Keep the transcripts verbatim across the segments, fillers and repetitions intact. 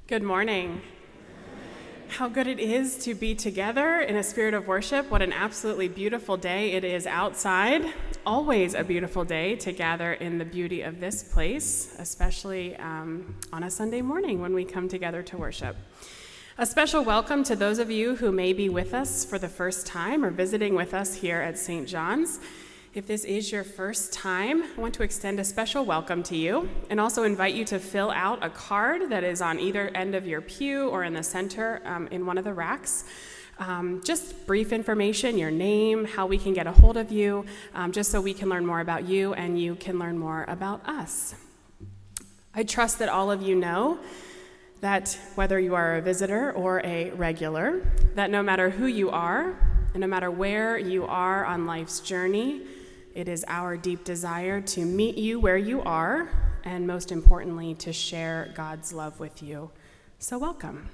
Good morning. How good it is to be together in a spirit of worship. What an absolutely beautiful day it is outside. Always a beautiful day to gather in the beauty of this place, especially um, on a Sunday morning when we come together to worship. A special welcome to those of you who may be with us for the first time or visiting with us here at Saint John's. If this is your first time, I want to extend a special welcome to you and also invite you to fill out a card that is on either end of your pew or in the center um, in one of the racks. Um, just brief information, your name, how we can get a hold of you, um, just so we can learn more about you and you can learn more about us. I trust that all of you know that whether you are a visitor or a regular, that no matter who you are and no matter where you are on life's journey, it is our deep desire to meet you where you are, and most importantly, to share God's love with you. So welcome.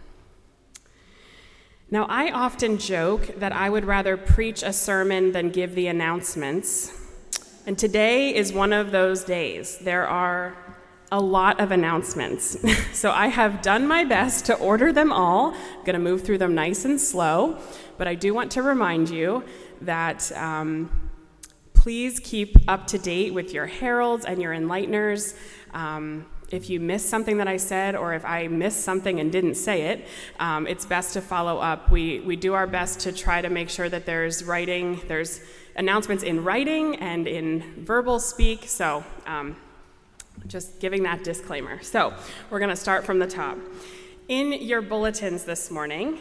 Now, I often joke that I would rather preach a sermon than give the announcements, and today is one of those days. There are a lot of announcements, so I have done my best to order them all. I'm going to move through them nice and slow, but I do want to remind you that um, please keep up to date with your heralds and your enlighteners. Um, if you missed something that I said, or if I missed something and didn't say it, um, it's best to follow up. We we do our best to try to make sure that there's writing, there's announcements in writing and in verbal speak. So um, just giving that disclaimer. So we're going to start from the top. In your bulletins this morning,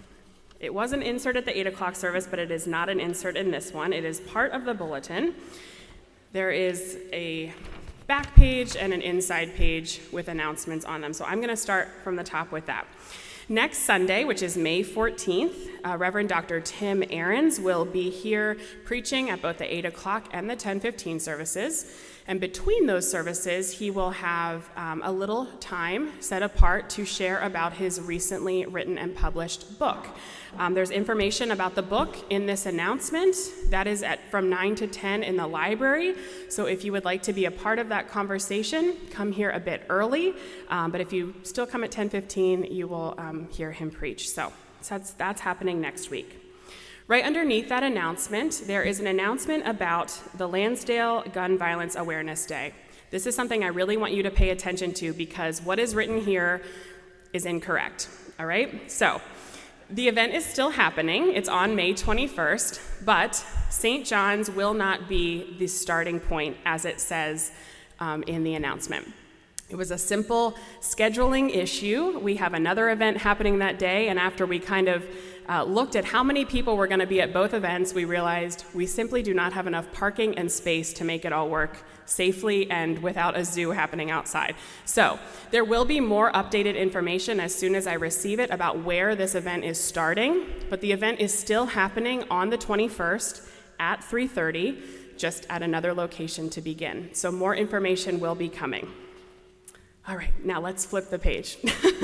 it was an insert at the eight o'clock service, but it is not an insert in this one. It is part of the bulletin. There is a back page and an inside page with announcements on them. So I'm going to start from the top with that. Next Sunday, which is May fourteenth, uh, Reverend Doctor Tim Ahrens will be here preaching at both the eight o'clock and the ten fifteen services. And between those services, he will have um, a little time set apart to share about his recently written and published book. Um, there's information about the book in this announcement. That is at from nine to ten in the library. So if you would like to be a part of that conversation, come here a bit early. Um, but if you still come at ten fifteen, you will um, hear him preach. So that's, that's happening next week. Right underneath that announcement, there is an announcement about the Lansdale Gun Violence Awareness Day. This is something I really want you to pay attention to because what is written here is incorrect, all right? So the event is still happening. It's on May twenty-first, but Saint John's will not be the starting point as it says um, in the announcement. It was a simple scheduling issue. We have another event happening that day, and after we kind of uh, looked at how many people were going to be at both events, we realized we simply do not have enough parking and space to make it all work safely and without a zoo happening outside. So there will be more updated information as soon as I receive it about where this event is starting, but the event is still happening on the twenty-first at three thirty, just at another location to begin. So more information will be coming. All right, now let's flip the page.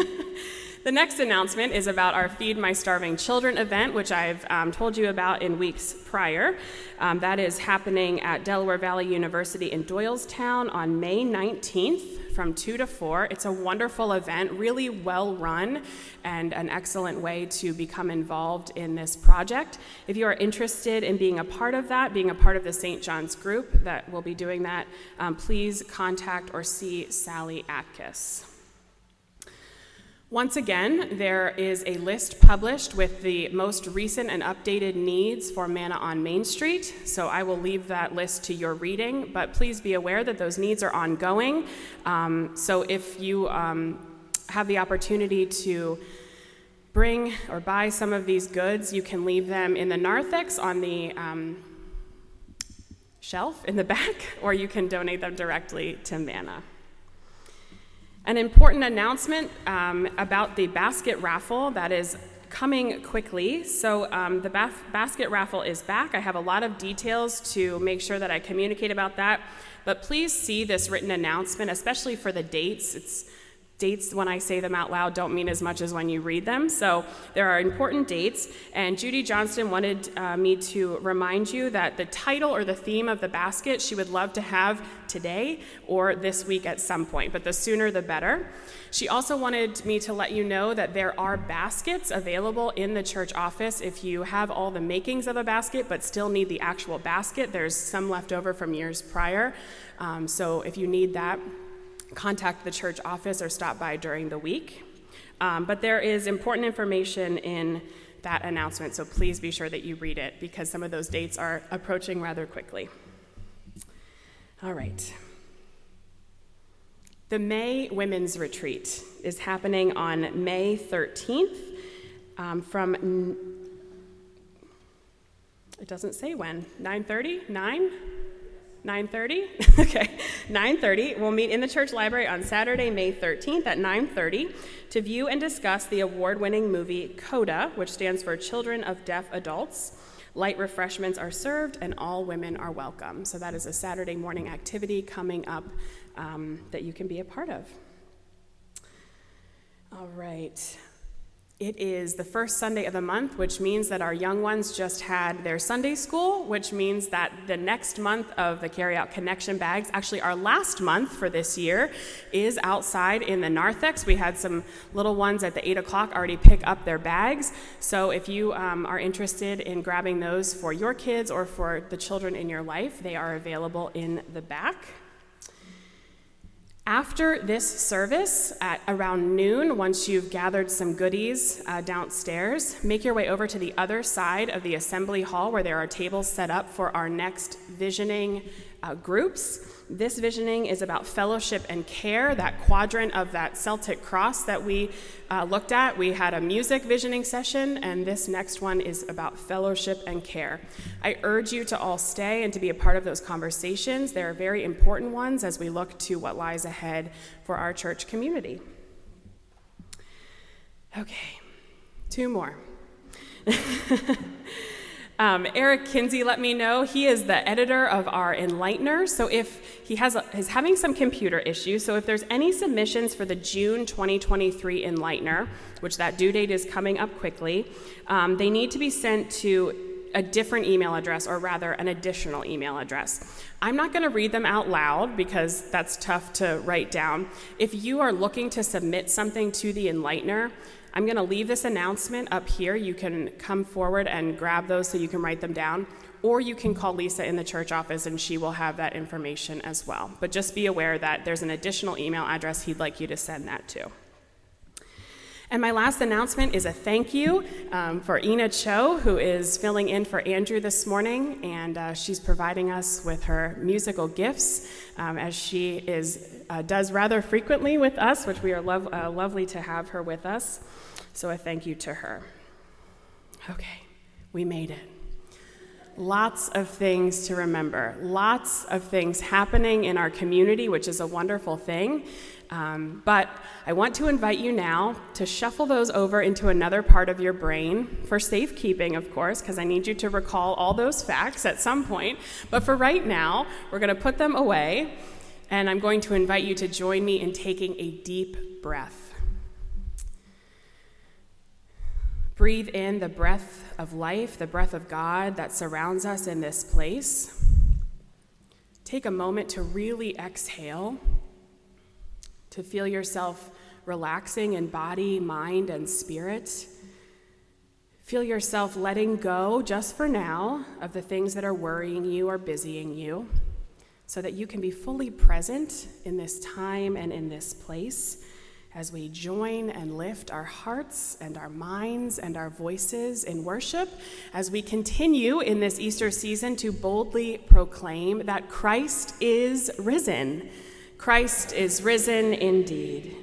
The next announcement is about our Feed My Starving Children event, which I've um, told you about in weeks prior. Um, that is happening at Delaware Valley University in Doylestown on May nineteenth from two to four. It's a wonderful event, really well run, and an excellent way to become involved in this project. If you are interested in being a part of that, being a part of the Saint John's group that will be doing that, um, please contact or see Sally Atkiss. Once again, there is a list published with the most recent and updated needs for Manna on Main Street, so I will leave that list to your reading, but please be aware that those needs are ongoing. Um, so if you um, have the opportunity to bring or buy some of these goods, you can leave them in the narthex on the um, shelf in the back, or you can donate them directly to Manna. An important announcement um, about the basket raffle that is coming quickly. So um, the bas- basket raffle is back. I have a lot of details to make sure that I communicate about that, but please see this written announcement, especially for the dates. It's dates, when I say them out loud, don't mean as much as when you read them. So there are important dates, and Judy Johnston wanted uh, me to remind you that the title or the theme of the basket she would love to have today or this week at some point, but the sooner the better. She also wanted me to let you know that there are baskets available in the church office. If you have all the makings of a basket but still need the actual basket, there's some left over from years prior. Um, so if you need that, contact the church office or stop by during the week. Um, but there is important information in that announcement, so please be sure that you read it because some of those dates are approaching rather quickly. All right. The May Women's Retreat is happening on May thirteenth um, from, n- it doesn't say when, nine thirty, nine? nine thirty? Okay, nine thirty. We'll meet in the church library on Saturday, May thirteenth at nine thirty to view and discuss the award-winning movie CODA, which stands for Children of Deaf Adults. Light refreshments are served and all women are welcome. So that is a Saturday morning activity coming up um, that you can be a part of. All right. It is the first Sunday of the month, which means that our young ones just had their Sunday school, which means that the next month of the Carry Out Connection bags, actually our last month for this year, is outside in the narthex. We had some little ones at the eight o'clock already pick up their bags. So if you um, are interested in grabbing those for your kids or for the children in your life, they are available in the back. After this service, at around noon, once you've gathered some goodies uh, downstairs, make your way over to the other side of the assembly hall where there are tables set up for our next visioning uh, groups. This visioning is about fellowship and care, that quadrant of that Celtic cross that we uh, looked at. We had a music visioning session, and this next one is about fellowship and care. I urge you to all stay and to be a part of those conversations. They are very important ones as we look to what lies ahead for our church community. Okay, two more. Um, Eric Kinsey let me know he is the editor of our Enlightener. So if he has a, is having some computer issues, so if there's any submissions for the June twenty twenty-three Enlightener, which that due date is coming up quickly, um, they need to be sent to a different email address, or rather an additional email address. I'm not going to read them out loud because that's tough to write down. If you are looking to submit something to the Enlightener, I'm going to leave this announcement up here. You can come forward and grab those so you can write them down, or you can call Lisa in the church office and she will have that information as well. But just be aware that there's an additional email address he'd like you to send that to. And my last announcement is a thank you um, for Ina Cho, who is filling in for Andrew this morning, and uh, she's providing us with her musical gifts, um, as she is uh, does rather frequently with us, which we are lov- uh, lovely to have her with us. So a thank you to her. Okay, we made it. Lots of things to remember, lots of things happening in our community, which is a wonderful thing. Um, but I want to invite you now to shuffle those over into another part of your brain, for safekeeping, of course, because I need you to recall all those facts at some point. But for right now, we're going to put them away, and I'm going to invite you to join me in taking a deep breath. Breathe in the breath of life, the breath of God that surrounds us in this place. Take a moment to really exhale, to feel yourself relaxing in body, mind, and spirit. Feel yourself letting go, just for now, of the things that are worrying you or busying you, so that you can be fully present in this time and in this place as we join and lift our hearts and our minds and our voices in worship, as we continue in this Easter season to boldly proclaim that Christ is risen. Christ is risen indeed.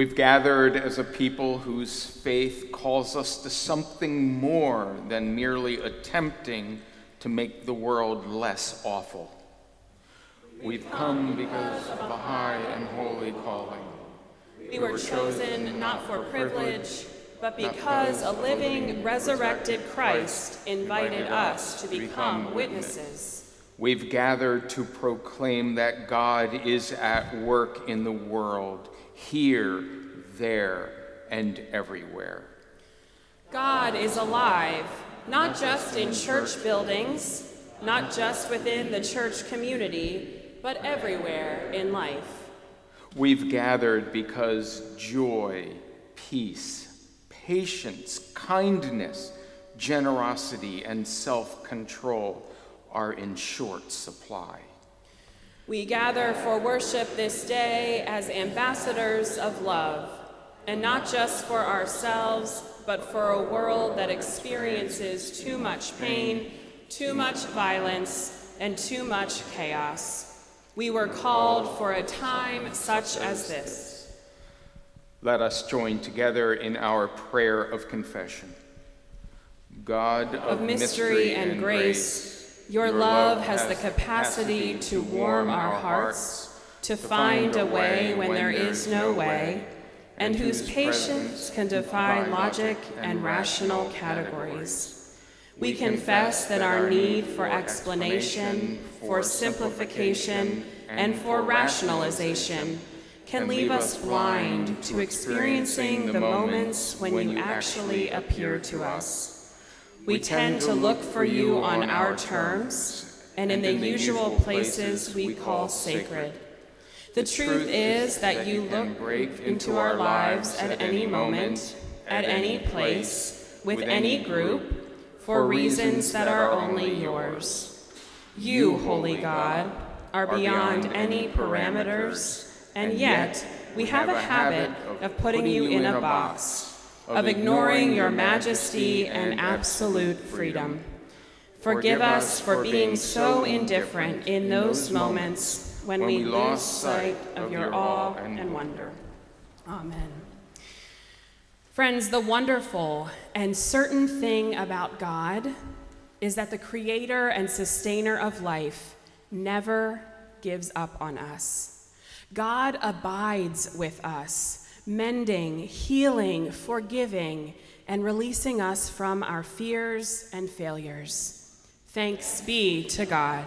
We've gathered as a people whose faith calls us to something more than merely attempting to make the world less awful. We've come because of a high and holy calling. We were chosen not for privilege, but because a living, resurrected Christ invited us to become witnesses. We've gathered to proclaim that God is at work in the world, here, there, and everywhere. God is alive, not just in church buildings, not just within the church community, but everywhere in life. We've gathered because joy, peace, patience, kindness, generosity, and self-control are in short supply. We gather for worship this day as ambassadors of love, and not just for ourselves, but for a world that experiences too much pain, too much violence, and too much chaos. We were called for a time such as this. Let us join together in our prayer of confession. God of, of mystery and, and grace, your, your love has the capacity to warm our hearts, to find a way when there is no way, and whose patience can defy logic and rational categories. We confess that our need for explanation, for simplification, and for rationalization can leave us blind to experiencing the moments when you actually appear to us. We tend to look for you on our terms and in the usual places we call sacred. The truth is that you look into our lives at any moment, at any place, with any group, for reasons that are only yours. You, Holy God, are beyond any parameters, and yet we have a habit of putting you in a box, of ignoring your majesty and absolute freedom. Forgive us for being so indifferent in those moments when we lose sight of your awe and wonder. Amen. Friends, the wonderful and certain thing about God is that the creator and sustainer of life never gives up on us. God abides with us, mending, healing, forgiving, and releasing us from our fears and failures. Thanks be to God.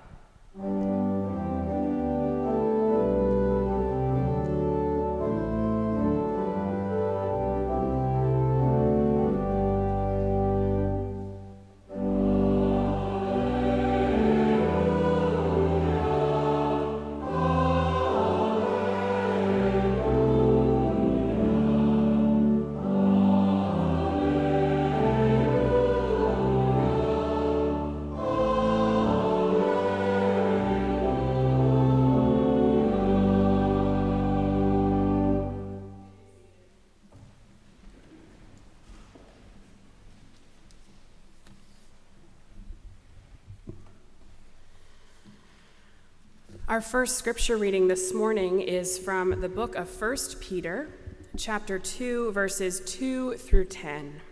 Our first scripture reading this morning is from the book of First Peter, chapter two, verses two through ten.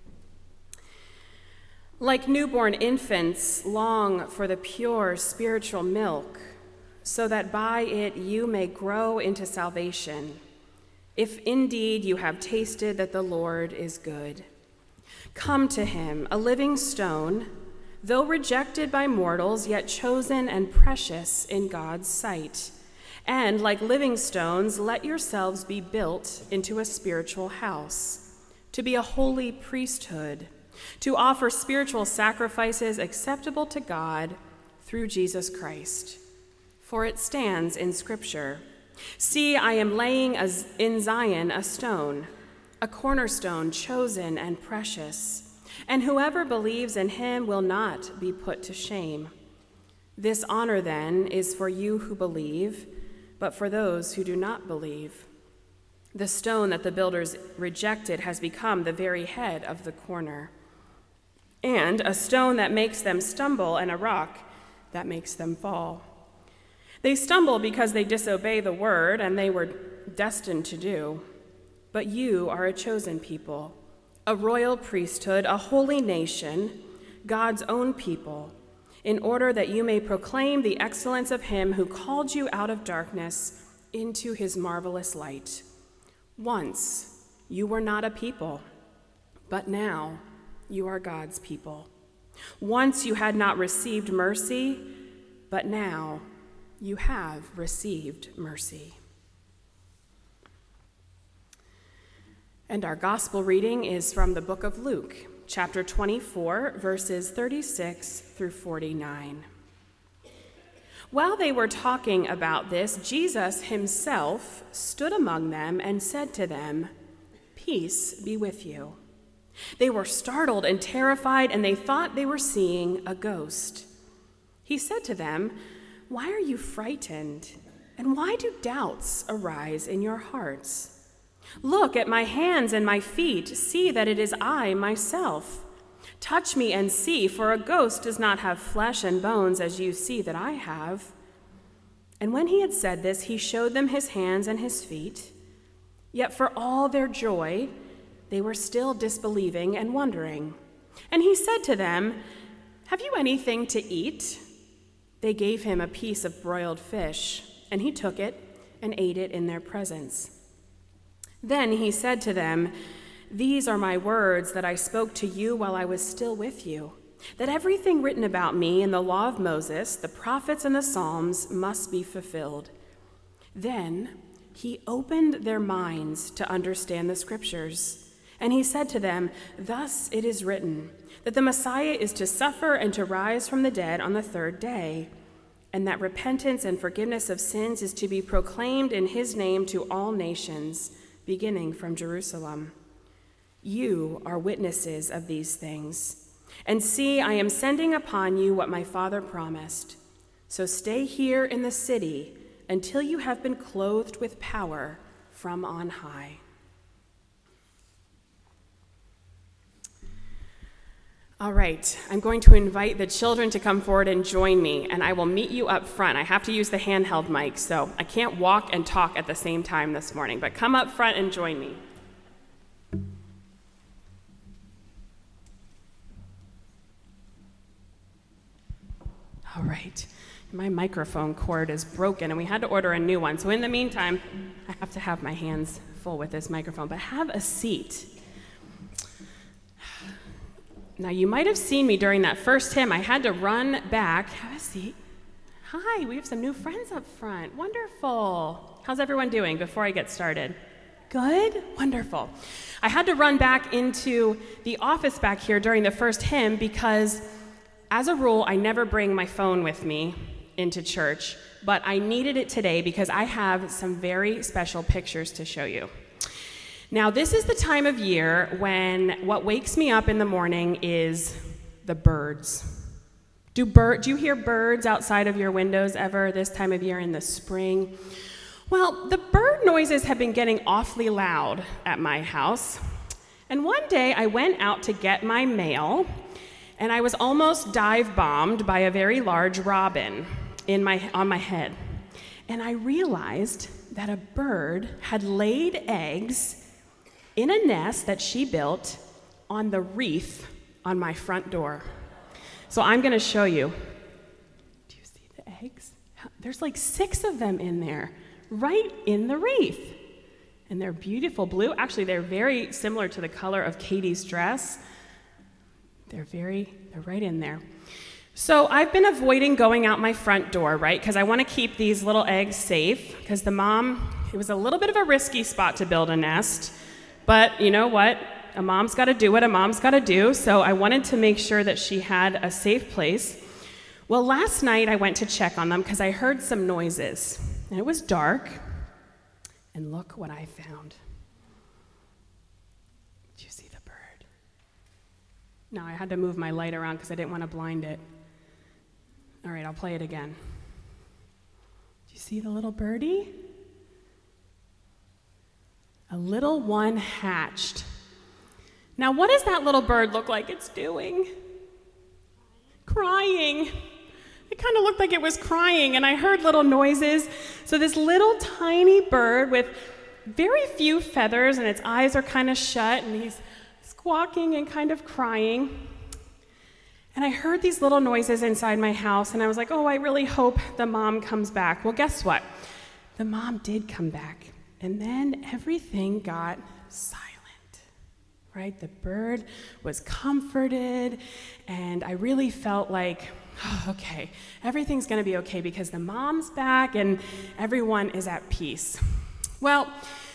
Like newborn infants, long for the pure spiritual milk, so that by it you may grow into salvation, if indeed you have tasted that the Lord is good. Come to him, a living stone, though rejected by mortals, yet chosen and precious in God's sight. And like living stones, let yourselves be built into a spiritual house, to be a holy priesthood, to offer spiritual sacrifices acceptable to God through Jesus Christ. For it stands in Scripture, "See, I am laying in Zion a stone, a cornerstone chosen and precious, and whoever believes in him will not be put to shame. This honor, then, is for you who believe, but for those who do not believe. The stone that the builders rejected has become the very head of the corner, and a stone that makes them stumble and a rock that makes them fall. They stumble because they disobey the word, and they were destined to do. But you are a chosen people, a royal priesthood, a holy nation, God's own people, in order that you may proclaim the excellence of him who called you out of darkness into his marvelous light. Once you were not a people, but now you are God's people. Once you had not received mercy, but now you have received mercy. And our gospel reading is from the book of Luke, chapter twenty-four, verses thirty-six through forty-nine. While they were talking about this, Jesus himself stood among them and said to them, "Peace be with you." They were startled and terrified, and they thought they were seeing a ghost. He said to them, "Why are you frightened? And why do doubts arise in your hearts? Look at my hands and my feet. See that it is I myself. Touch me and see, for a ghost does not have flesh and bones as you see that I have." And when he had said this, he showed them his hands and his feet. Yet for all their joy, they were still disbelieving and wondering. And he said to them, "Have you anything to eat?" They gave him a piece of broiled fish, and he took it and ate it in their presence. Then he said to them, "These are my words that I spoke to you while I was still with you, that everything written about me in the law of Moses, the prophets, and the Psalms must be fulfilled." Then he opened their minds to understand the scriptures, and he said to them, "Thus it is written, that the Messiah is to suffer and to rise from the dead on the third day, and that repentance and forgiveness of sins is to be proclaimed in his name to all nations, beginning from Jerusalem. You are witnesses of these things. And see, I am sending upon you what my Father promised. So stay here in the city until you have been clothed with power from on high." All right, I'm going to invite the children to come forward and join me, and I will meet you up front. I have to use the handheld mic, so I can't walk and talk at the same time this morning, but come up front and join me. All right, my microphone cord is broken, and we had to order a new one, so in the meantime, I have to have my hands full with this microphone, but have a seat. Now, you might have seen me during that first hymn. I had to run back. Have a seat. Hi, we have some new friends up front. Wonderful. How's everyone doing before I get started? Good? Wonderful. I had to run back into the office back here during the first hymn because, as a rule, I never bring my phone with me into church, but I needed it today because I have some very special pictures to show you. Now, this is the time of year when what wakes me up in the morning is the birds. Do, bird, do you hear birds outside of your windows ever this time of year in the spring? Well, the bird noises have been getting awfully loud at my house. And one day I went out to get my mail, and I was almost dive-bombed by a very large robin in my, on my head. And I realized that a bird had laid eggs in a nest that she built on the wreath on my front door. So I'm going to show you. Do you see the eggs? There's like six of them in there, right in the wreath. And they're beautiful blue. Actually, they're very similar to the color of Katie's dress. They're very, they're right in there. So I've been avoiding going out my front door, right? Because I want to keep these little eggs safe. Because the mom, it was a little bit of a risky spot to build a nest. But you know what? A mom's got to do what a mom's got to do, so I wanted to make sure that she had a safe place. Well, last night I went to check on them because I heard some noises, and it was dark, and look what I found. Did you see the bird? No, I had to move my light around because I didn't want to blind it. All right, I'll play it again. Do you see the little birdie? A little one hatched. Now, what does that little bird look like it's doing? Crying. It kind of looked like it was crying, and I heard little noises. So this little tiny bird with very few feathers, and its eyes are kind of shut, and he's squawking and kind of crying. And I heard these little noises inside my house, and I was like, oh, I really hope the mom comes back. Well, guess what? The mom did come back, and then everything got silent, right? The bird was comforted, and I really felt like, oh, okay, everything's going to be okay because the mom's back and everyone is at peace. Well,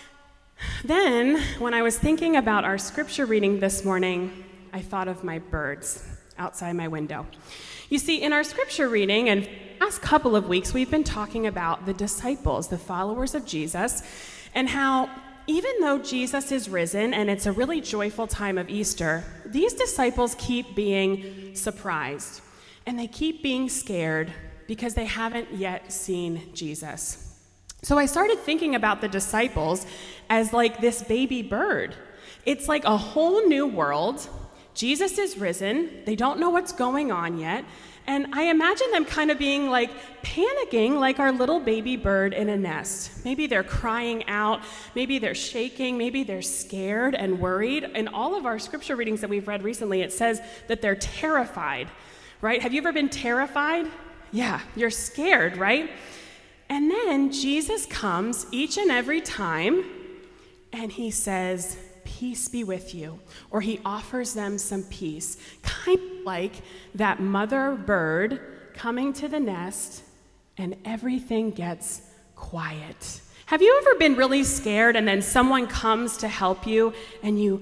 then when I was thinking about our scripture reading this morning, I thought of my birds outside my window. You see, in our scripture reading, and the last couple of weeks, we've been talking about the disciples, the followers of Jesus, and how even though Jesus is risen and it's a really joyful time of Easter, these disciples keep being surprised, and they keep being scared because they haven't yet seen Jesus. So I started thinking about the disciples as like this baby bird. It's like a whole new world. Jesus is risen. They don't know what's going on yet. And I imagine them kind of being like panicking like our little baby bird in a nest. Maybe they're crying out. Maybe they're shaking. Maybe they're scared and worried. In all of our scripture readings that we've read recently, it says that they're terrified, right? Have you ever been terrified? Yeah, you're scared, right? And then Jesus comes each and every time, and he says, peace be with you, or he offers them some peace, kind of like that mother bird coming to the nest, and everything gets quiet. Have you ever been really scared, and then someone comes to help you, and you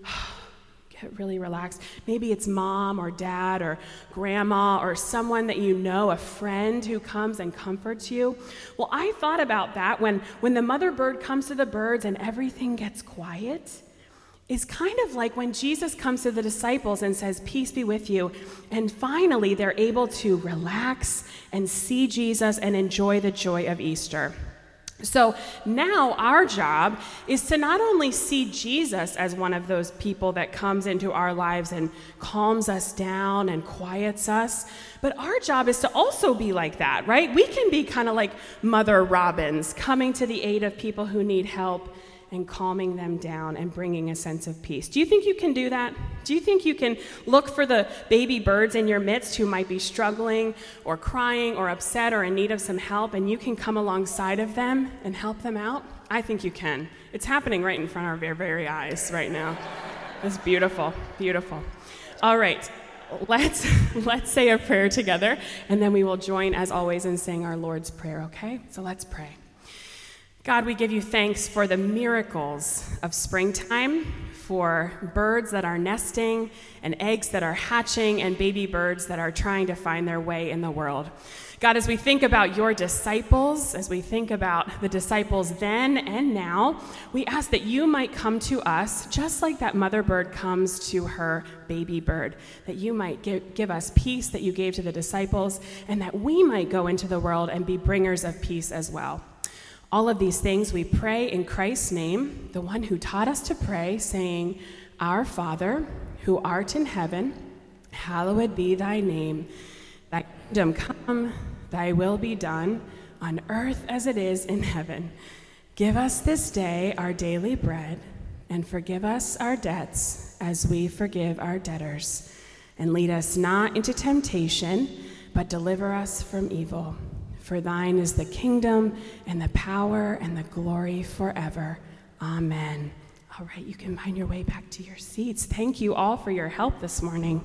get really relaxed? Maybe it's mom or dad or grandma or someone that you know, a friend who comes and comforts you. Well, I thought about that when, when the mother bird comes to the birds and everything gets quiet. Is kind of like when Jesus comes to the disciples and says, peace be with you, and finally they're able to relax and see Jesus and enjoy the joy of Easter. So now our job is to not only see Jesus as one of those people that comes into our lives and calms us down and quiets us, but our job is to also be like that, right? We can be kind of like Mother Robins, coming to the aid of people who need help and calming them down and bringing a sense of peace. Do you think you can do that? Do you think you can look for the baby birds in your midst who might be struggling or crying or upset or in need of some help, and you can come alongside of them and help them out? I think you can. It's happening right in front of our very eyes right now. It's beautiful, beautiful. All right, let's let's say a prayer together, and then we will join, as always, in saying our Lord's Prayer, okay? So let's pray. God, we give you thanks for the miracles of springtime, for birds that are nesting and eggs that are hatching and baby birds that are trying to find their way in the world. God, as we think about your disciples, as we think about the disciples then and now, we ask that you might come to us just like that mother bird comes to her baby bird, that you might give, give us peace that you gave to the disciples, and that we might go into the world and be bringers of peace as well. All of these things we pray in Christ's name, the one who taught us to pray, saying, Our Father, who art in heaven, hallowed be thy name. Thy kingdom come, thy will be done, on earth as it is in heaven. Give us this day our daily bread, and forgive us our debts as we forgive our debtors. And lead us not into temptation, but deliver us from evil. For thine is the kingdom and the power and the glory forever. Amen. All right, you can find your way back to your seats. Thank you all for your help this morning.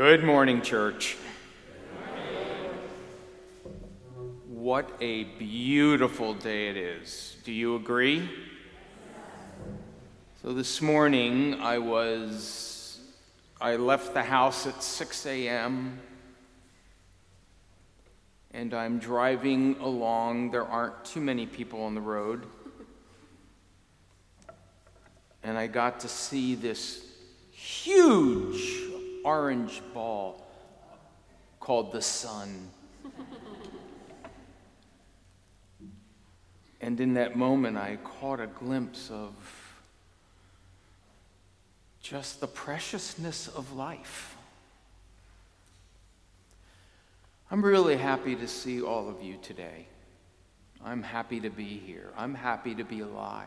Good morning, church. What a beautiful day it is. Do you agree? So this morning I was, I left the house at six a.m. and I'm driving along. There aren't too many people on the road. And I got to see this huge orange ball called the sun. And in that moment, I caught a glimpse of just the preciousness of life. I'm really happy to see all of you today. I'm happy to be here. I'm happy to be alive.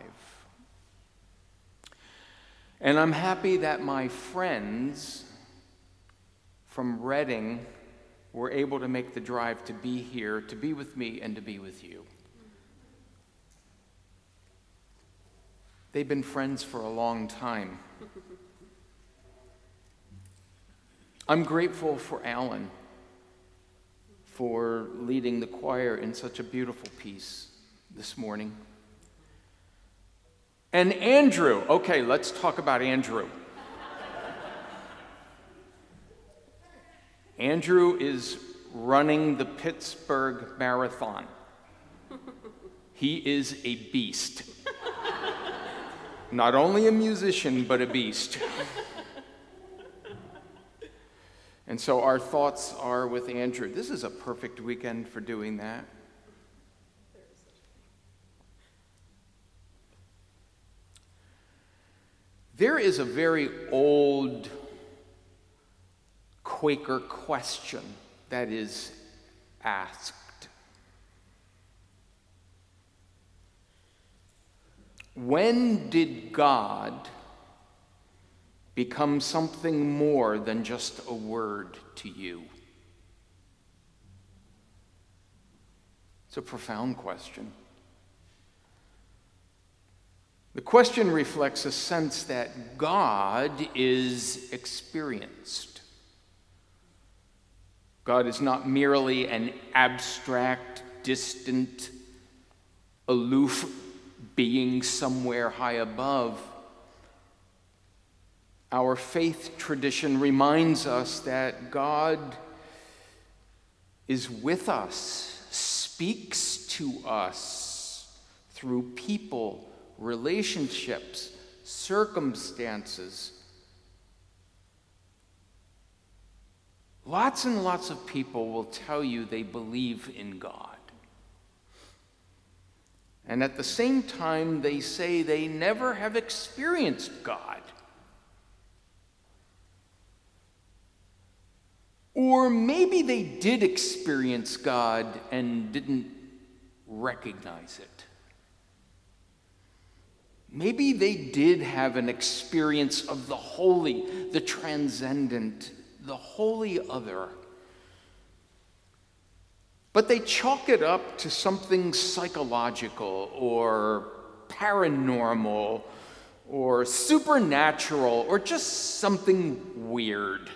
And I'm happy that my friends from Reading were able to make the drive to be here, to be with me, and to be with you. They've been friends for a long time. I'm grateful for Alan for leading the choir in such a beautiful piece this morning. And Andrew, okay, let's talk about Andrew. Andrew is running the Pittsburgh Marathon. He is a beast. Not only a musician, but a beast. And so our thoughts are with Andrew. This is a perfect weekend for doing that. There is a very old Quaker question that is asked. When did God become something more than just a word to you? It's a profound question. The question reflects a sense that God is experienced. God is not merely an abstract, distant, aloof being somewhere high above. Our faith tradition reminds us that God is with us, speaks to us through people, relationships, circumstances. Lots and lots of people will tell you they believe in God. And at the same time, they say they never have experienced God. Or maybe they did experience God and didn't recognize it. Maybe they did have an experience of the holy, the transcendent, the holy other. But they chalk it up to something psychological or paranormal or supernatural or just something weird.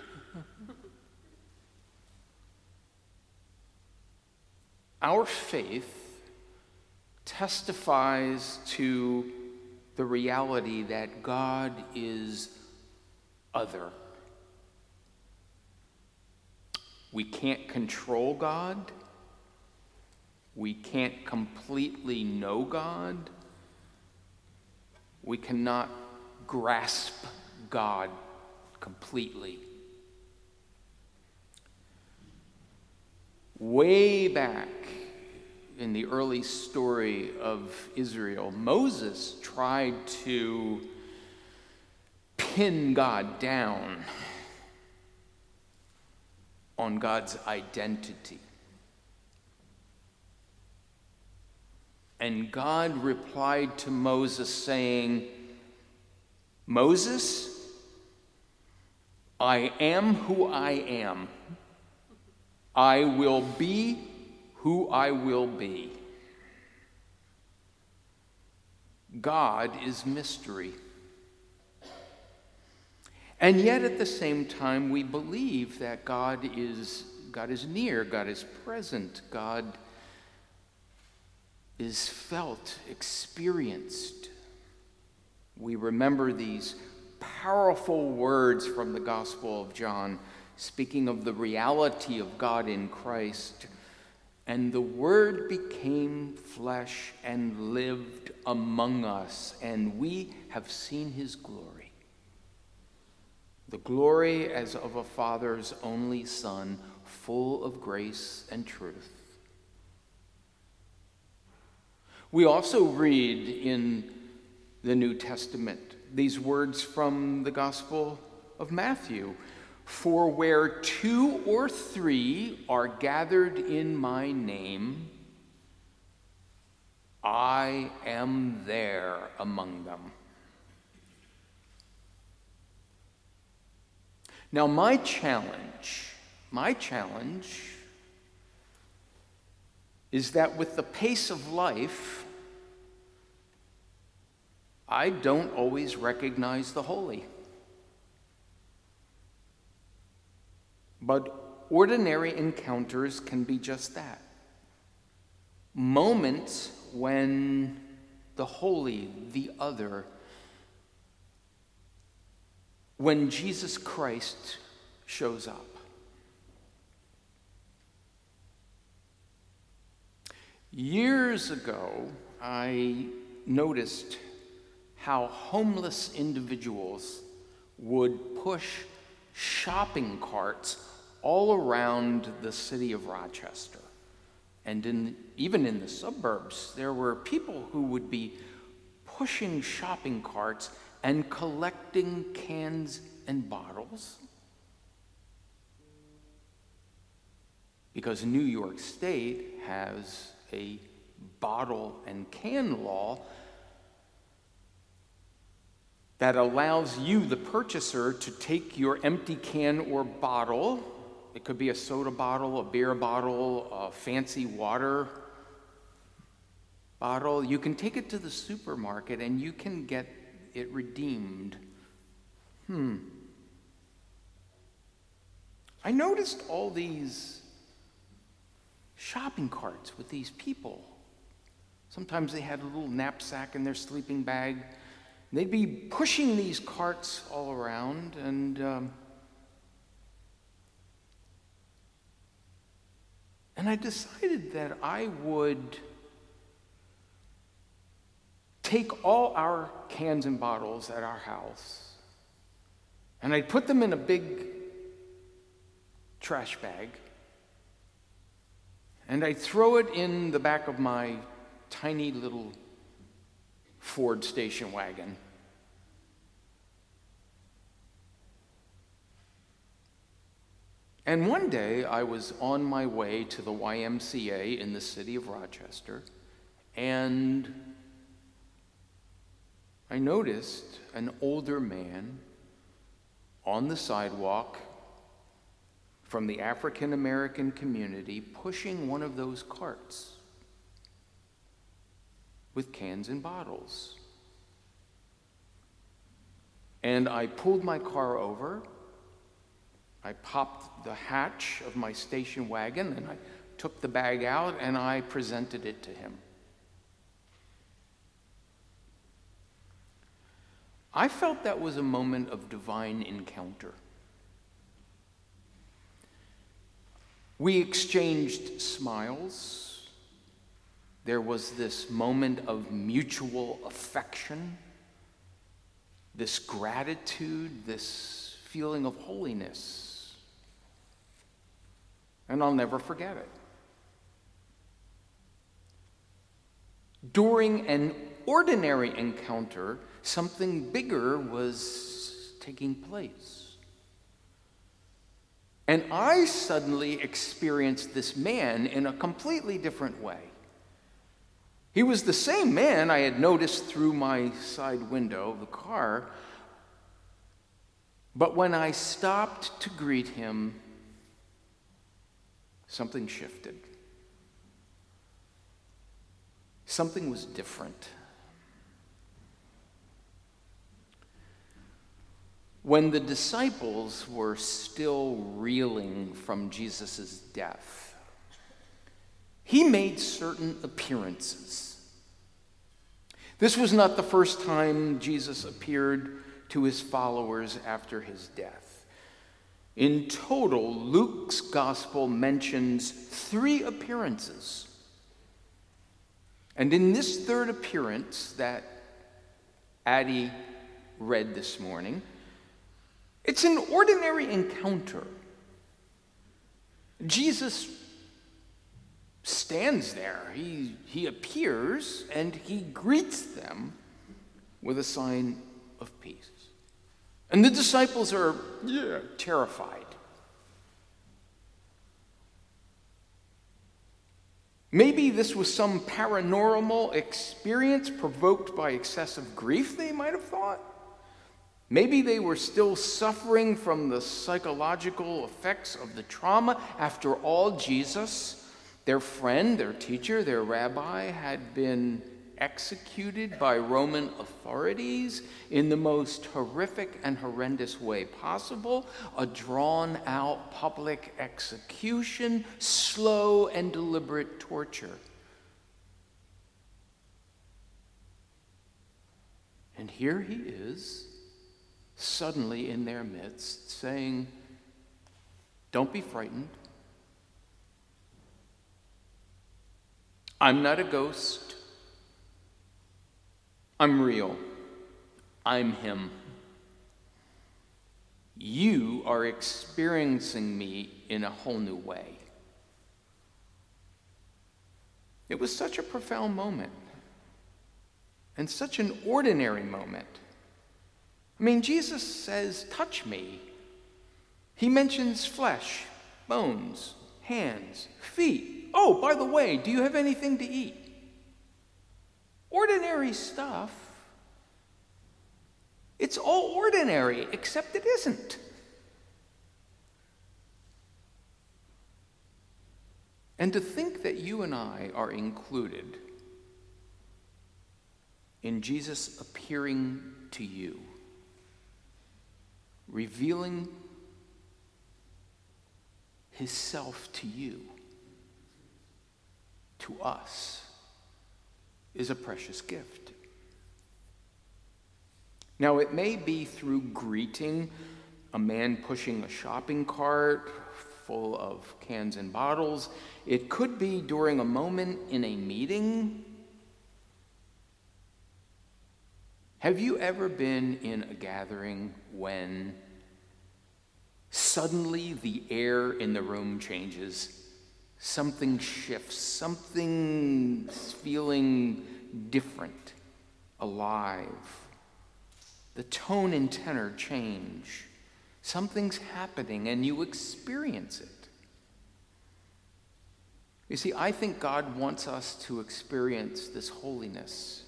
Our faith testifies to the reality that God is other. We can't control God. We can't completely know God. We cannot grasp God completely. Way back in the early story of Israel, Moses tried to pin God down on God's identity. And God replied to Moses saying, Moses, I am who I am. I will be who I will be. God is mystery. And yet at the same time, we believe that God is, God is near, God is present, God is felt, experienced. We remember these powerful words from the Gospel of John, speaking of the reality of God in Christ. And the Word became flesh and lived among us, and we have seen his glory. The glory as of a Father's only Son, full of grace and truth. We also read in the New Testament these words from the Gospel of Matthew. For where two or three are gathered in my name, I am there among them. Now my challenge, my challenge is that with the pace of life, I don't always recognize the holy. But ordinary encounters can be just that. Moments when the holy, the other, when Jesus Christ shows up. Years ago, I noticed how homeless individuals would push shopping carts all around the city of Rochester. And in, even in the suburbs, there were people who would be pushing shopping carts and collecting cans and bottles. Because New York State has a bottle and can law that allows you, the purchaser, to take your empty can or bottle. It could be a soda bottle, a beer bottle, a fancy water bottle. You can take it to the supermarket and you can get it redeemed. Hmm. I noticed all these shopping carts with these people. Sometimes they had a little knapsack in their sleeping bag. They'd be pushing these carts all around, and um, and I decided that I would take all our cans and bottles at our house, and I'd put them in a big trash bag, and I'd throw it in the back of my tiny little Ford station wagon. And one day I was on my way to the Y M C A in the city of Rochester, and I noticed an older man on the sidewalk from the African American community pushing one of those carts with cans and bottles. And I pulled my car over, I popped the hatch of my station wagon, and I took the bag out and I presented it to him. I felt that was a moment of divine encounter. We exchanged smiles. There was this moment of mutual affection, this gratitude, this feeling of holiness. And I'll never forget it. During an ordinary encounter, something bigger was taking place. And I suddenly experienced this man in a completely different way. He was the same man I had noticed through my side window of the car, but when I stopped to greet him, something shifted. Something was different. When the disciples were still reeling from Jesus' death, he made certain appearances. This was not the first time Jesus appeared to his followers after his death. In total, Luke's gospel mentions three appearances. And in this third appearance that Addie read this morning, it's an ordinary encounter. Jesus stands there. He, he appears and he greets them with a sign of peace. And the disciples are yeah, terrified. Maybe this was some paranormal experience provoked by excessive grief, they might have thought. Maybe they were still suffering from the psychological effects of the trauma. After all, Jesus, their friend, their teacher, their rabbi, had been executed by Roman authorities in the most horrific and horrendous way possible, a drawn-out public execution, slow and deliberate torture. And here he is, suddenly in their midst, saying, "Don't be frightened. I'm not a ghost. I'm real. I'm him. You are experiencing me in a whole new way." It was such a profound moment, and such an ordinary moment. I mean, Jesus says, "Touch me." He mentions flesh, bones, hands, feet. Oh, by the way, do you have anything to eat? Ordinary stuff. It's all ordinary, except it isn't. And to think that you and I are included in Jesus appearing to you, revealing his self to you, to us, is a precious gift. Now, it may be through greeting a man pushing a shopping cart full of cans and bottles. It could be during a moment in a meeting. Have you ever been in a gathering when suddenly the air in the room changes? Something shifts, something's feeling different, alive. The tone and tenor change. Something's happening and you experience it. You see, I think God wants us to experience this holiness.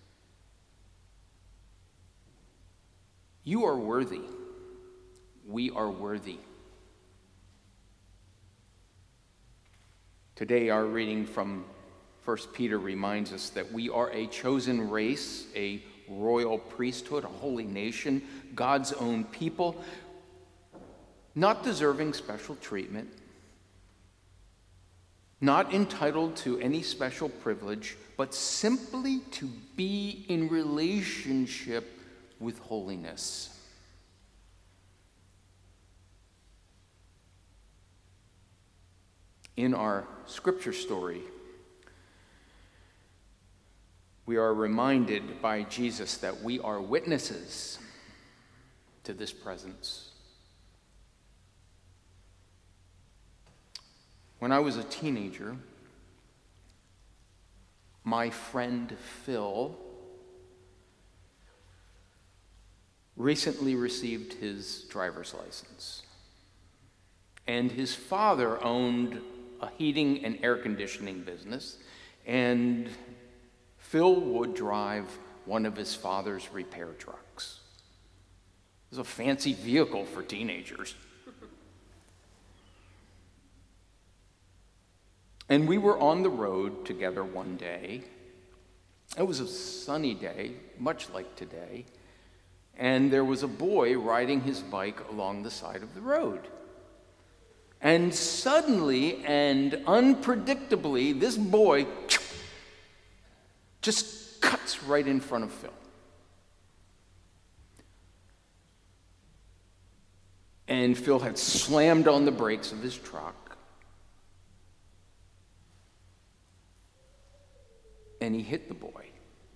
You are worthy. We are worthy. Today, our reading from First Peter reminds us that we are a chosen race, a royal priesthood, a holy nation, God's own people, not deserving special treatment, not entitled to any special privilege, but simply to be in relationship with holiness. In our scripture story, we are reminded by Jesus that we are witnesses to this presence. When I was a teenager, my friend Phil recently received his driver's license. And his father owned a heating and air conditioning business, and Phil would drive one of his father's repair trucks. It was a fancy vehicle for teenagers. And we were on the road together one day. It was a sunny day, much like today. and there was a boy riding his bike along the side of the road. And suddenly and unpredictably, this boy just cuts right in front of Phil. And Phil had slammed on the brakes of his truck. And he hit the boy.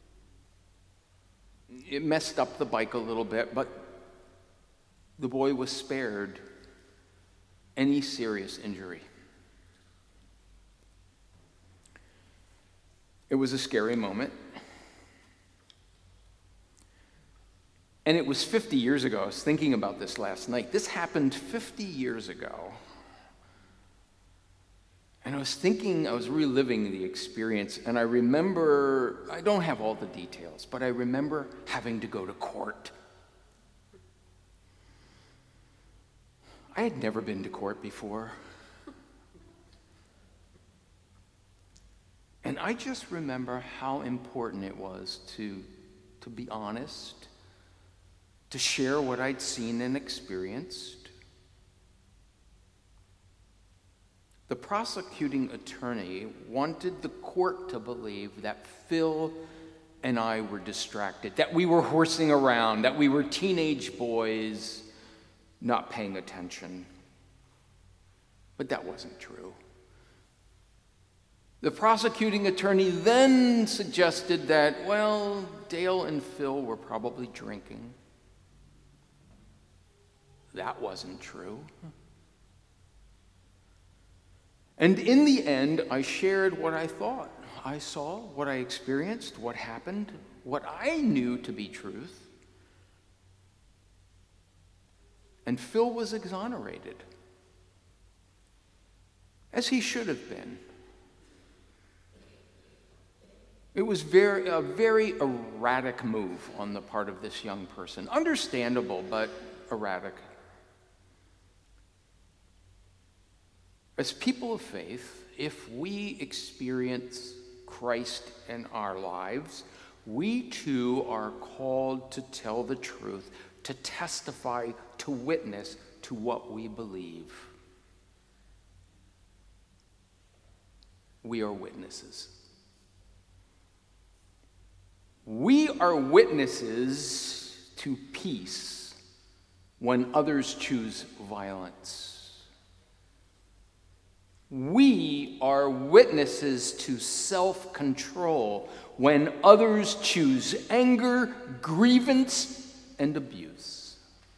It messed up the bike a little bit, but the boy was spared any serious injury. It was a scary moment. And it was fifty years ago. I was thinking about this last night. This happened fifty years ago. And I was thinking, I was reliving the experience, and I remember, I don't have all the details, but I remember having to go to court. I had never been to court before. And I just remember how important it was to, to be honest, to share what I'd seen and experienced. The prosecuting attorney wanted the court to believe that Phil and I were distracted, that we were horsing around, that we were teenage boys not paying attention. But that wasn't true. The prosecuting attorney then suggested that, well, Dale and Phil were probably drinking. That wasn't true. And in the end, I shared what I thought I saw, what I experienced, what happened, what I knew to be truth. And Phil was exonerated, as he should have been. It was very, a very erratic move on the part of this young person. Understandable, but erratic. As people of faith, if we experience Christ in our lives, we too are called to tell the truth, to testify, to witness to what we believe. We are witnesses. We are witnesses to peace when others choose violence. We are witnesses to self-control when others choose anger, grievance, and abuse.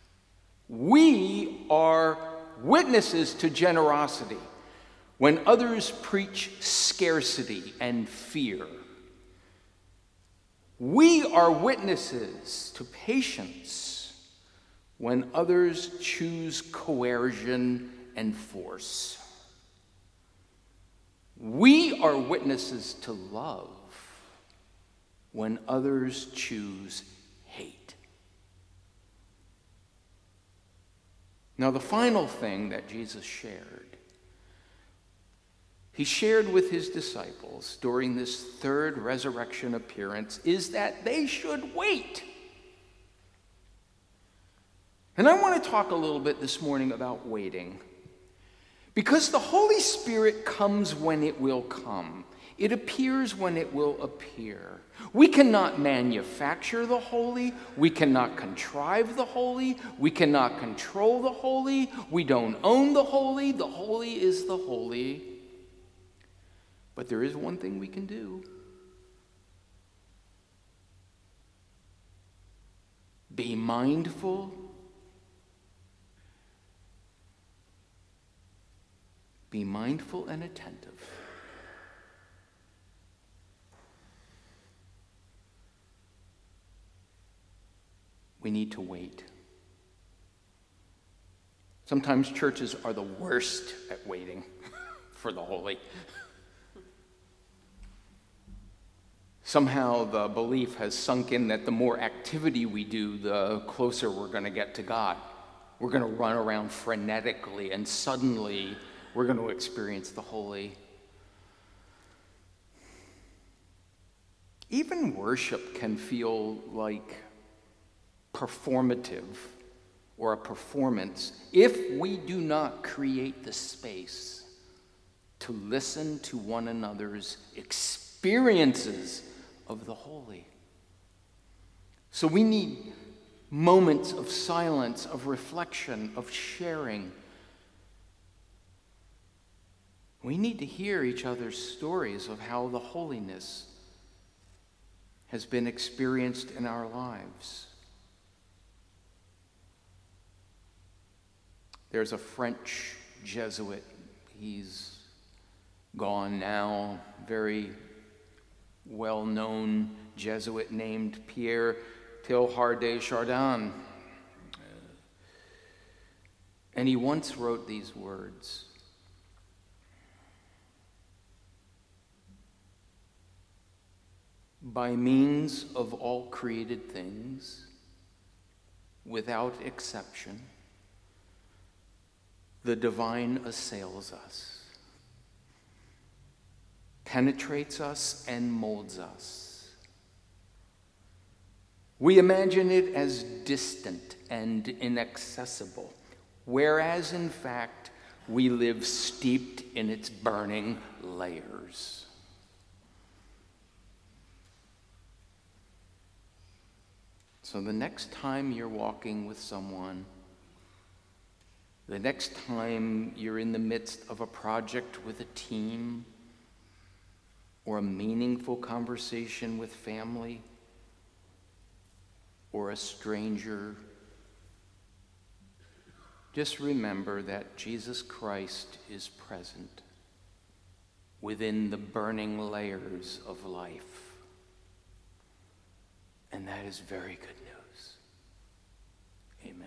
We are witnesses to generosity when others preach scarcity and fear. We are witnesses to patience when others choose coercion and force. We are witnesses to love when others choose hate. Now, the final thing that Jesus shared, he shared with his disciples during this third resurrection appearance, is that they should wait. And I want to talk a little bit this morning about waiting. Because the Holy Spirit comes when it will come. It appears when it will appear. We cannot manufacture the holy. We cannot contrive the holy. We cannot control the holy. We don't own the holy. The holy is the holy. But there is one thing we can do. Be mindful. Be mindful and attentive. We need to wait. Sometimes churches are the worst at waiting for the holy. Somehow the belief has sunk in that the more activity we do, the closer we're going to get to God. We're going to run around frenetically, and suddenly we're going to experience the holy. Even worship can feel like performative or a performance if we do not create the space to listen to one another's experiences of the holy. So we need moments of silence, of reflection, of sharing. We need to hear each other's stories of how the holiness has been experienced in our lives. There's a French Jesuit, he's gone now, very well-known Jesuit named Pierre Teilhard de Chardin. And he once wrote these words: by means of all created things, without exception, the divine assails us, penetrates us, and molds us. We imagine it as distant and inaccessible, whereas in fact we live steeped in its burning layers. So the next time you're walking with someone, the next time you're in the midst of a project with a team, or a meaningful conversation with family, or a stranger, just remember that Jesus Christ is present within the burning layers of life. And that is very good news. Amen.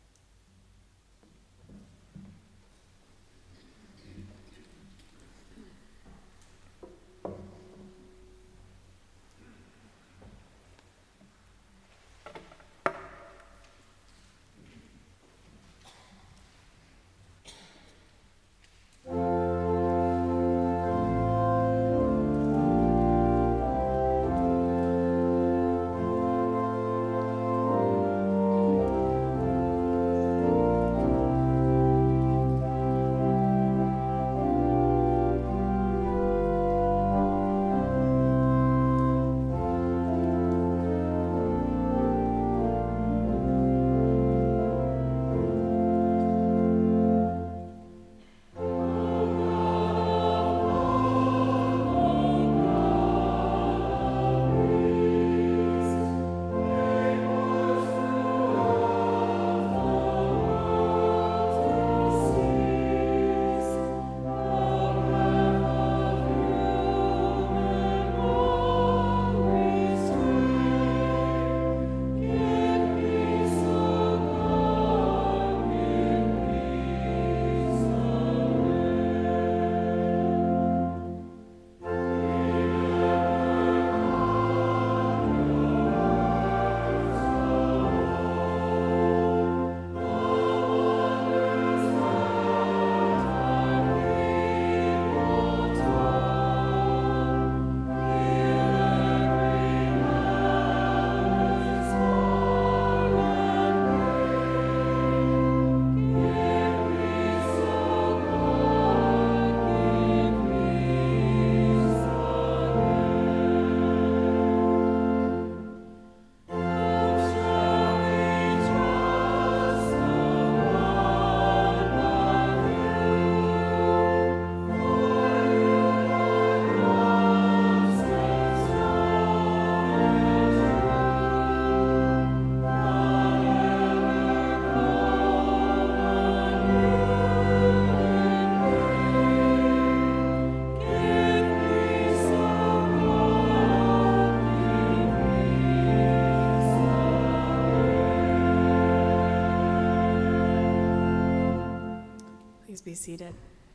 Be seated.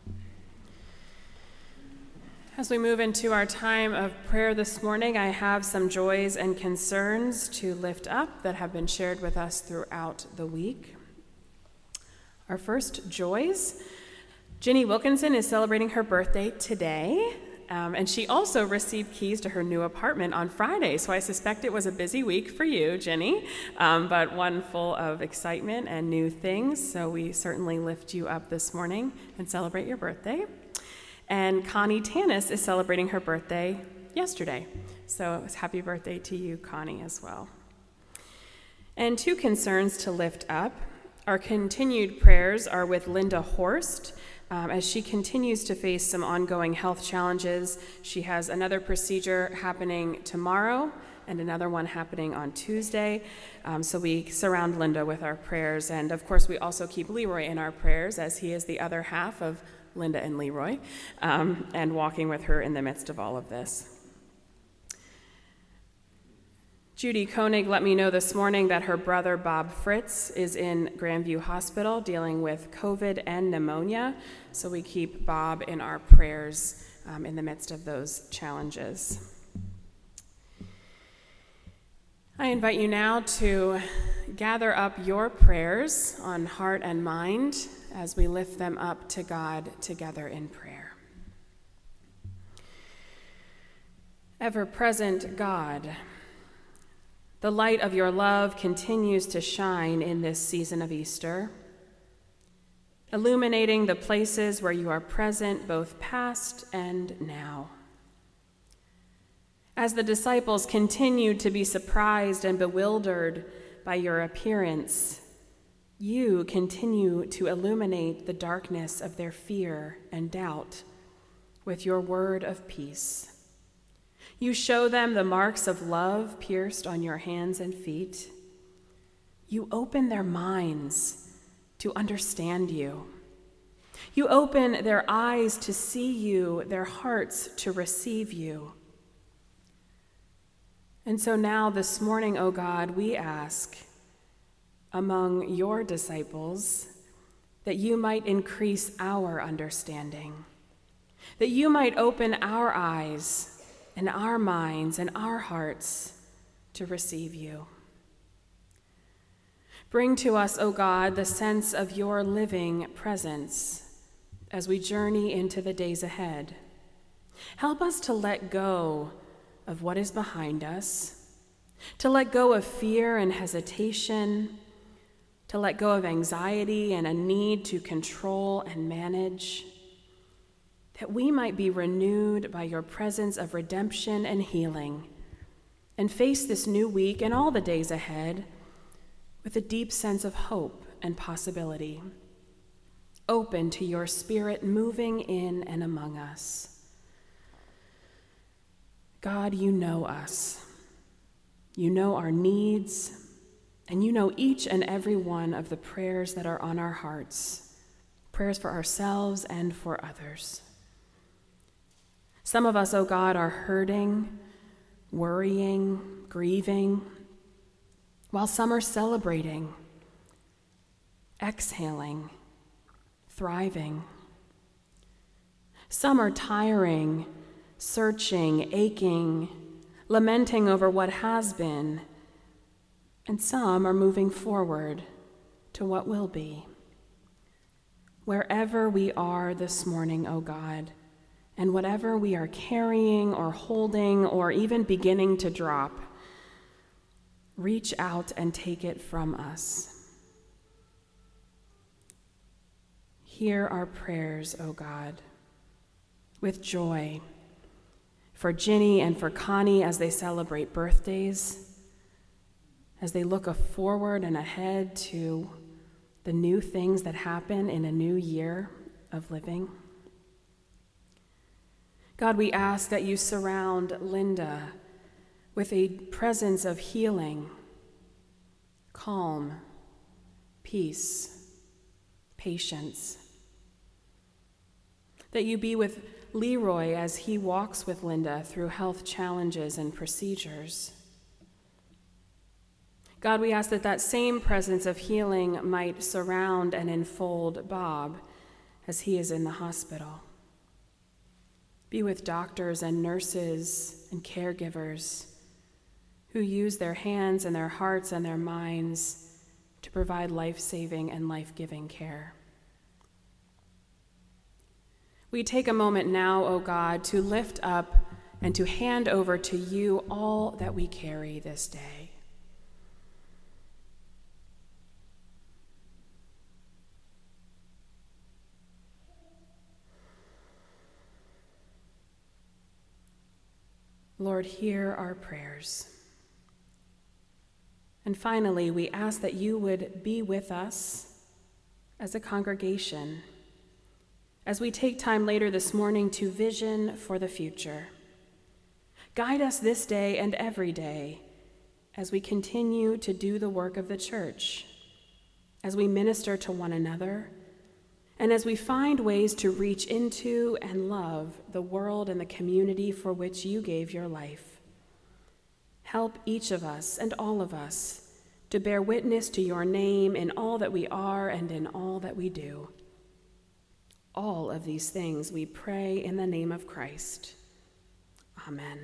As we move into our time of prayer this morning, I have some joys and concerns to lift up that have been shared with us throughout the week. Our first joys: Ginny Wilkinson is celebrating her birthday today, Um, and she also received keys to her new apartment on Friday, so I suspect it was a busy week for you, Jenny, um, but one full of excitement and new things, so we certainly lift you up this morning and celebrate your birthday. And Connie Tanis is celebrating her birthday yesterday, so it was happy birthday to you, Connie, as well. And two concerns to lift up. Our continued prayers are with Linda Horst, Um, as she continues to face some ongoing health challenges. She has another procedure happening tomorrow and another one happening on Tuesday. Um, so we surround Linda with our prayers. And of course, we also keep Leroy in our prayers, as he is the other half of Linda and Leroy, um, and walking with her in the midst of all of this. Judy Koenig let me know this morning that her brother Bob Fritz is in Grandview Hospital dealing with COVID and pneumonia, so we keep Bob in our prayers um, in the midst of those challenges. I invite you now to gather up your prayers on heart and mind as we lift them up to God together in prayer. Ever-present God, the light of your love continues to shine in this season of Easter, illuminating the places where you are present, both past and now. As the disciples continued to be surprised and bewildered by your appearance, you continue to illuminate the darkness of their fear and doubt with your word of peace. You show them the marks of love pierced on your hands and feet. You open their minds to understand you. You open their eyes to see you, their hearts to receive you. And so now this morning, O God, we ask among your disciples that you might increase our understanding, that you might open our eyes and our minds and our hearts to receive you. Bring to us, O God, the sense of your living presence as we journey into the days ahead. Help us to let go of what is behind us, to let go of fear and hesitation, to let go of anxiety and a need to control and manage, that we might be renewed by your presence of redemption and healing, and face this new week and all the days ahead with a deep sense of hope and possibility, open to your Spirit moving in and among us. God, you know us. You know our needs, and you know each and every one of the prayers that are on our hearts, prayers for ourselves and for others. Some of us, O God, are hurting, worrying, grieving, while some are celebrating, exhaling, thriving. Some are tiring, searching, aching, lamenting over what has been, and some are moving forward to what will be. Wherever we are this morning, O God, and whatever we are carrying or holding or even beginning to drop, reach out and take it from us. Hear our prayers, O God, with joy for Ginny and for Connie as they celebrate birthdays, as they look forward and ahead to the new things that happen in a new year of living. God, we ask that you surround Linda with a presence of healing, calm, peace, patience. That you be with Leroy as he walks with Linda through health challenges and procedures. God, we ask that that same presence of healing might surround and enfold Bob as he is in the hospital. Be with doctors and nurses and caregivers who use their hands and their hearts and their minds to provide life-saving and life-giving care. We take a moment now, O God, to lift up and to hand over to you all that we carry this day. Lord, hear our prayers. And finally, we ask that you would be with us as a congregation as we take time later this morning to vision for the future. Guide us this day and every day as we continue to do the work of the church, as we minister to one another, and as we find ways to reach into and love the world and the community for which you gave your life. Help each of us and all of us to bear witness to your name in all that we are and in all that we do. All of these things we pray in the name of Christ. Amen.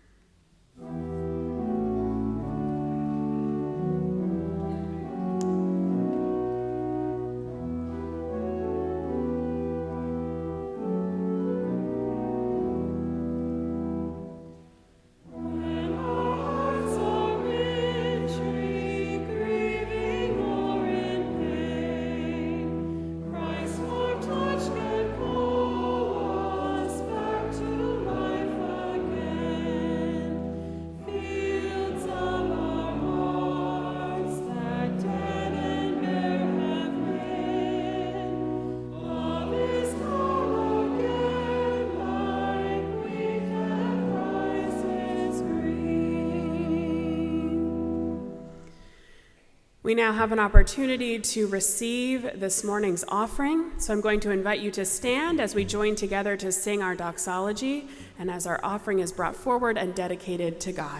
We now have an opportunity to receive this morning's offering, so I'm going to invite you to stand as we join together to sing our doxology and as our offering is brought forward and dedicated to God.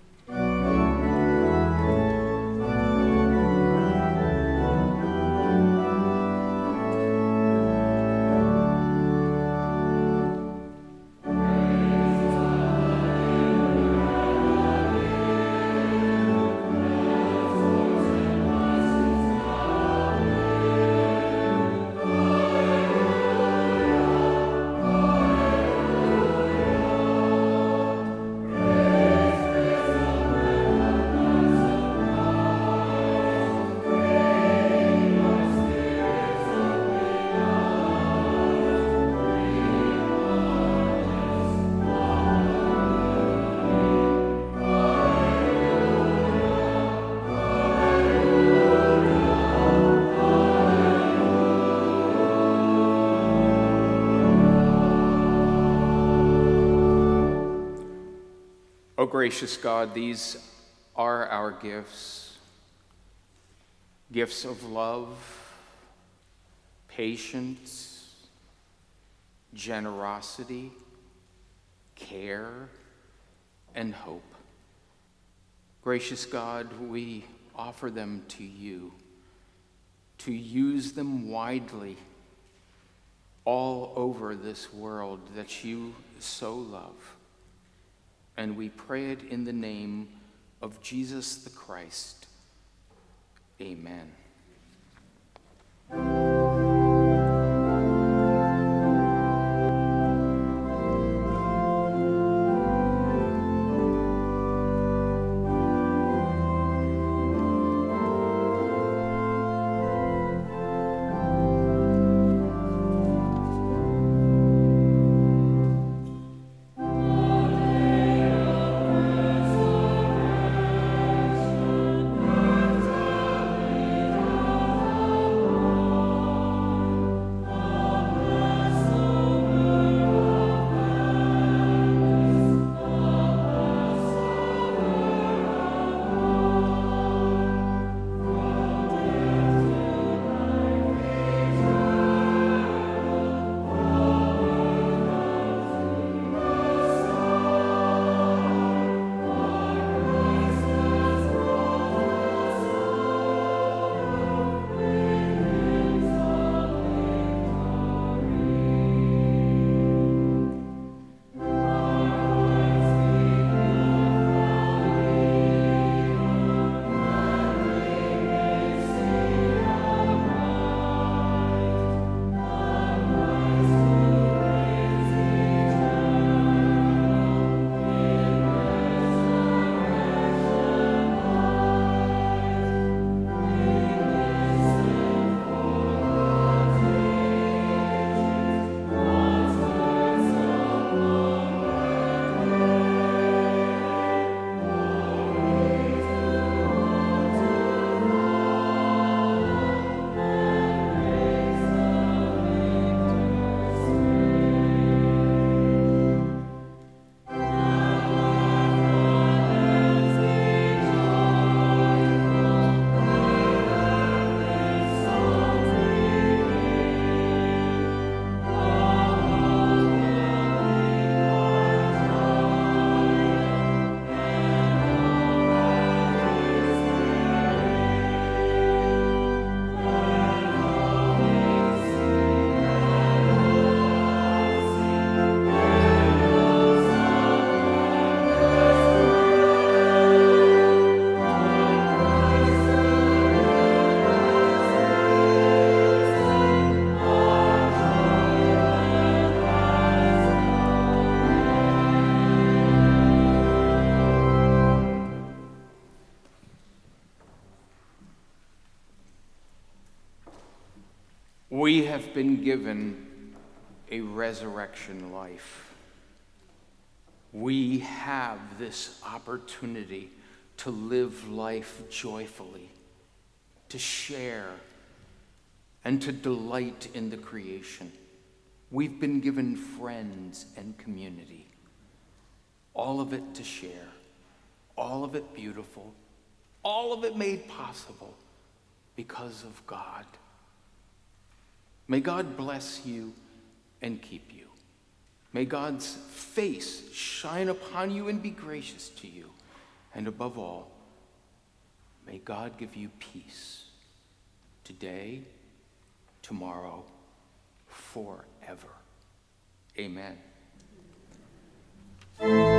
O gracious God, these are our gifts, gifts of love, patience, generosity, care, and hope. Gracious God, we offer them to you, to use them widely all over this world that you so love. And we pray it in the name of Jesus the Christ. Amen. Amen. We have been given a resurrection life. We have this opportunity to live life joyfully, to share, and to delight in the creation. We've been given friends and community, all of it to share, all of it beautiful, all of it made possible because of God. May God bless you and keep you. May God's face shine upon you and be gracious to you. And above all, may God give you peace today, tomorrow, forever. Amen.